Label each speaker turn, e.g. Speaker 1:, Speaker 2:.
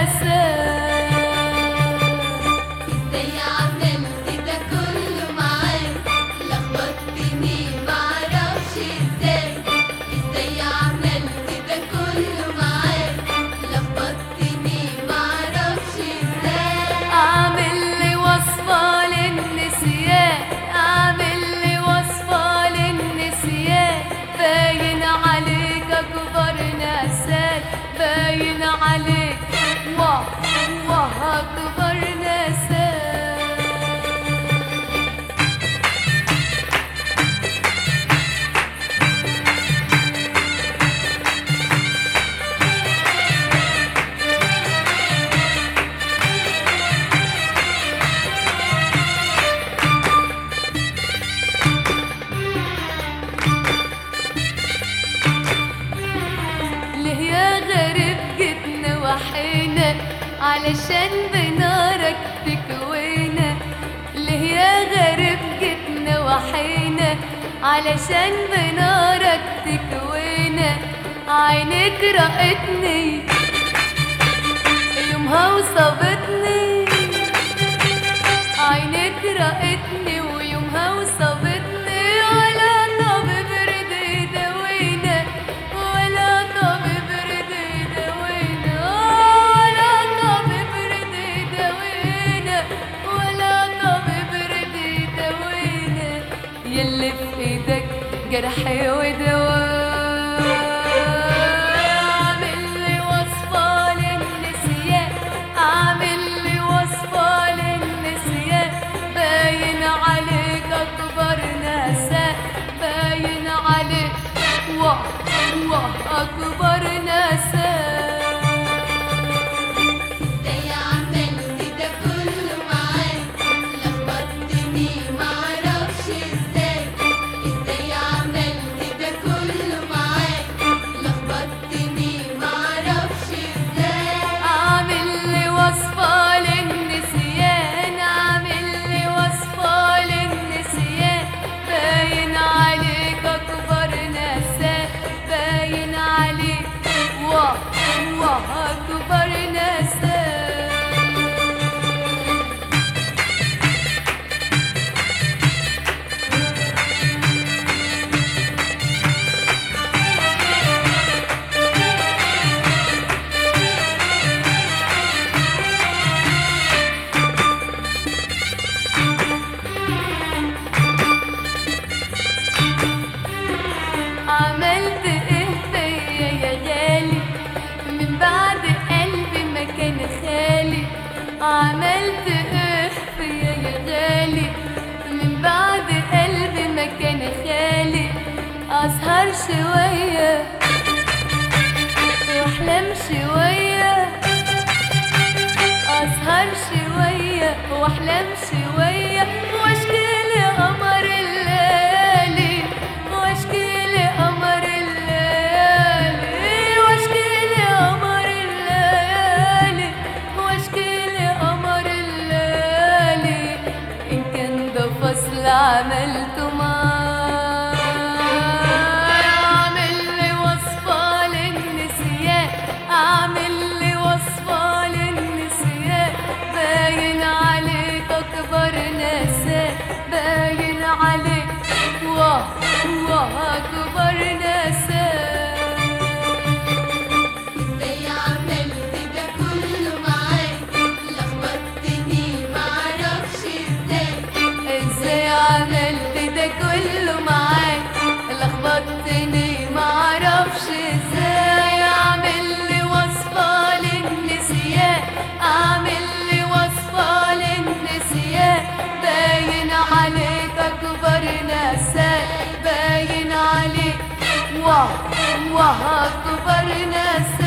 Speaker 1: ناساه.
Speaker 2: ازاي عملت ده كله معاك؟ لخبطتني معرفش ازاي. ازاي عملت ده كله معاك؟ لخبطتني معرفش ازاي.
Speaker 1: اعمل لي وصفة للنسيان، اعمل لي وصفة للنسيان، باين عليك اكبر ناسان، باين عليك واه واه اكبر ناسان. ليه يا غريب جيتنا وحينا علشان بنارك تكوينا؟ ليه يا غريب جيتنا وحينا علشان بنارك تكوينا؟ عينك رأتني يومها وصابتني، عينك رأتني ويومها وصابتني، ولا طبيب رضي يداوينا، ولا طبيب رضي يداوينا، ولا طبيب رضي يداوينا، ولا طبيب رضي يداوينا. يلي في ايدك جرحي ودواء، اعمل لي وصفة للنسيان، اعمل لي وصفة للنسيان، باين عليك اكبر ناسان، باين عليك واه واه اكبر ناسان.
Speaker 2: ازاي عملت ده كله معاك؟ لخبطتني معرفش ازاي. ازاي عملت ده كله معاك؟ لخبطتني معرفش ازاي.
Speaker 1: اعمل لي وصفة للنسيان، اعمل لي وصفة للنسيان، باين عليك اكبر ناسان، باين عليك واه واه اكبر ناسان. عملت ايه فيا يا غالي من بعد قلبي ما كان خالي؟ عملت ايه فيا يا غالي من بعد قلبي ما كان خالي؟ اسهر شوية واحلم شوية، اسهر شوية واحلم شوية، واشكي لقمر الليالي، واشكي لقمر الليالي، واشكي لقمر الليالي، واشكي لقمر الليالي. ان كان ده فصل عملته معاك، اعمل لي وصفة للنسيان، اعمل لي وصفة للنسيان، باين عليك اكبر ناسان، باين عليك واه واه اكبر ناسان.
Speaker 2: ازاي عملت ده كله معاك؟ لخبطتني معرفش ازاي.
Speaker 1: ازاي عملت ده كله معاك؟ لخبطتني معرفش ازاي. اعمل لي وصفة للنسيان، اعمل لي وصفة للنسيان، باين عليك اكبر ناسان، باين عليك واه واه اكبر ناسان.